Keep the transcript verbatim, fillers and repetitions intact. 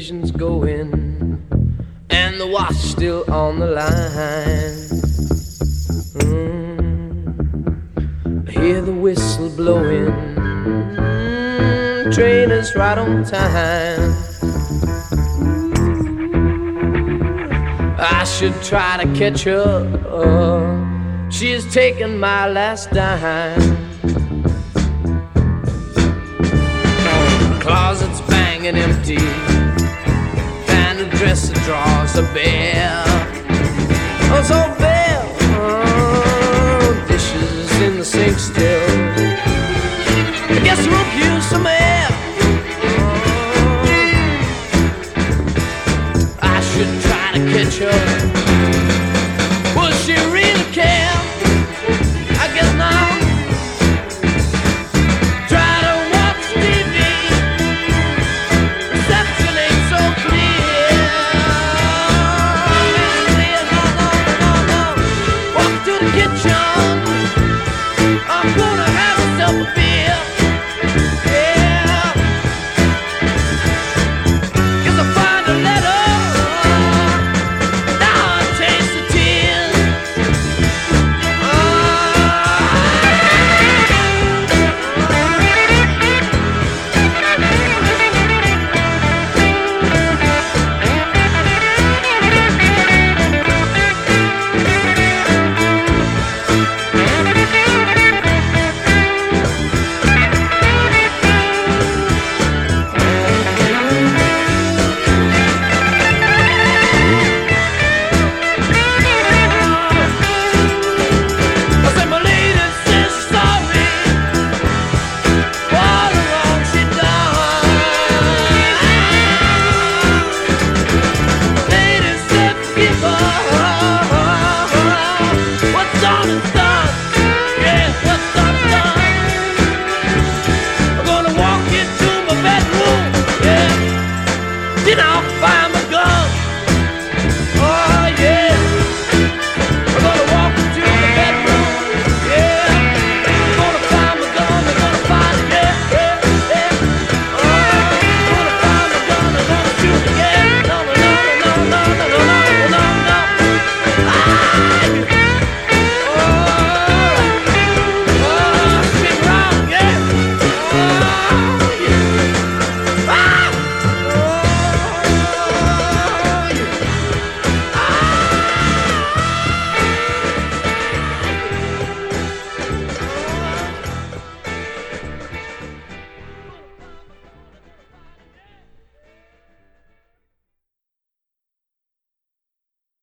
television's going and the watch still on the line. mm. I hear the whistle blowing, mm, train is right on time. I should try to catch her, she's taken my last dime. Closet's banging empty, and the dresser drawers are bare. Oh, so bare. Oh, dishes in the sink still. I guess we'll use some air. Oh, I should try to catch her. Will she really care? I guess not. Ah!